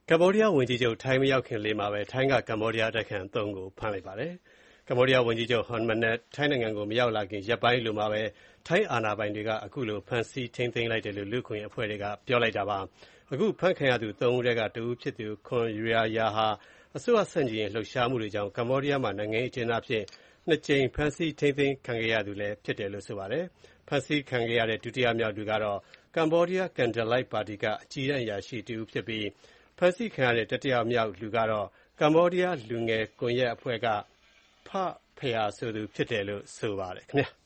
ကမ္ဘောဒီးယားဝန်ကြီးချုပ်ထိုင်းမရောက်ခင်လေးမှာပဲထိုင်းကကမ္ဘောဒီးယားတိုက်ခန်း ၃ ကိုဖမ်းလိုက်ပါတယ်။ ကမ္ဘောဒီးယားဝန်ကြီးချုပ် Hun Manet ထိုင်းနိုင်ငံကိုမရောက်လာခင်ရက်ပိုင်းအလိုမှာပဲထိုင်းအာဏာပိုင်တွေကအခုလိုဖမ်းဆီးထိန်းသိမ်းလိုက်တယ်လို့လူ့အခွင့်အရေးအဖွဲ့တွေကပြောလိုက်တာပါ။ အခုဖမ်းခံရသူ ၃ ဦးထဲကတဦးဖြစ်သူ Khun Yanaya ဟာအစိုးရဆန့်ကျင်ရေးလှုပ်ရှားမှုတွေကြောင့်ကမ္ဘောဒီးယားမှာနိုင်ငံရေးအကျဉ်းသားအဖြစ် ၂ ကြိမ်ဖမ်းဆီးထိန်းသိမ်းခံခဲ့ရသူဖြစ်တယ်လို့ဆိုပါတယ်။ ဖမ်းဆီးခံခဲ့ရတဲ့ဒုတိယမြောက်သူကတော့ ကမ္ဘောဒီးယား Candlelight ပါတီကအကြီးတန်းအရာရှိတဦးဖြစ်ပြီး ဖမ်းဆီးခံရတဲ့တတိယမြောက်သူကတော့ ကမ္ဘောဒီးယားလူငယ်ကွန်ရက်အဖွဲ့က ဖ ဘုရားဆိုသူဖြစ်တယ်လို့ဆိုပါတယ်ခင်ဗျာ။